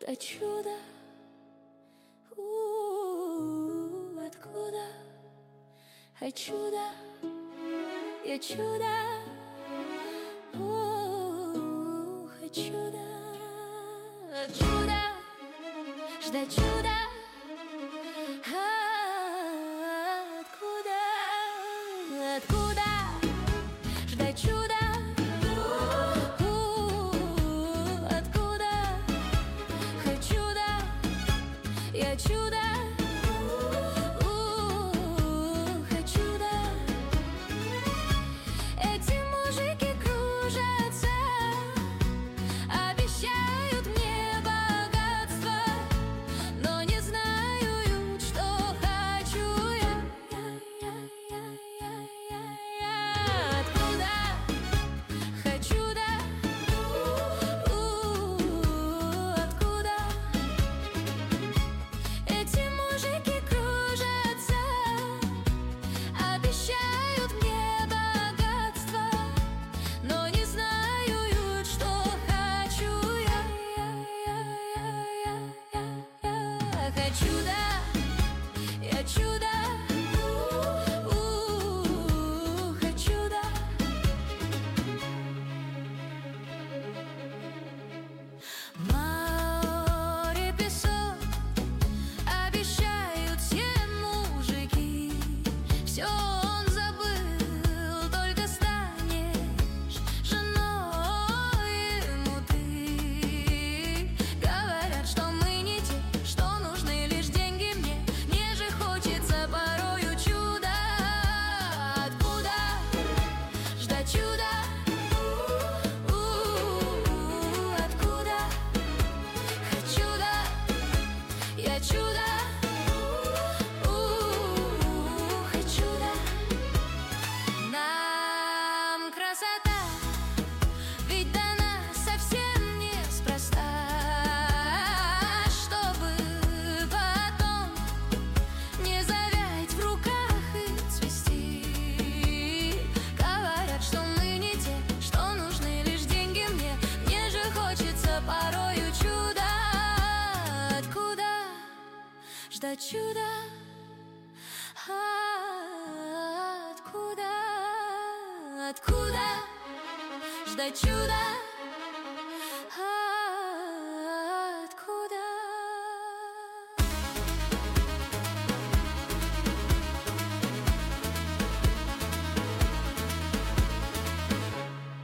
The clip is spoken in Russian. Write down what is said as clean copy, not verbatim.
ждать чуда? Откуда? А чудо, я чудо, а чудо, чудо, ждать чуда. Откуда? Откуда? Ждать чуда. Откуда? Хочу да, я чудо. Хочу да. Эти мужики кружатся, обещают мне богатство, но не знают, что хочу я. Откуда? Хочу да. Откуда? Эти мужики кружатся, обещают мне богатство, но не знают, что хочу я. Хочу да, я чудо. Хочу да. Море, песок, обещают все мужики. Все он забыл, только станешь женой ему ты. Говорят, что мы не те, что нужны лишь деньги мне. Мне же хочется порою чуда. Откуда? Ждать чуда. Откуда? Хочу да, я чудо. Хочу да. Нам красота ведь дана совсем неспроста, чтобы потом не завять в руках и цвести. Говорят, что мы не те, что нужны лишь деньги мне. Мне же хочется порою чуда. Откуда? Ждать чуда. Откуда? Откуда? Ждать чуда.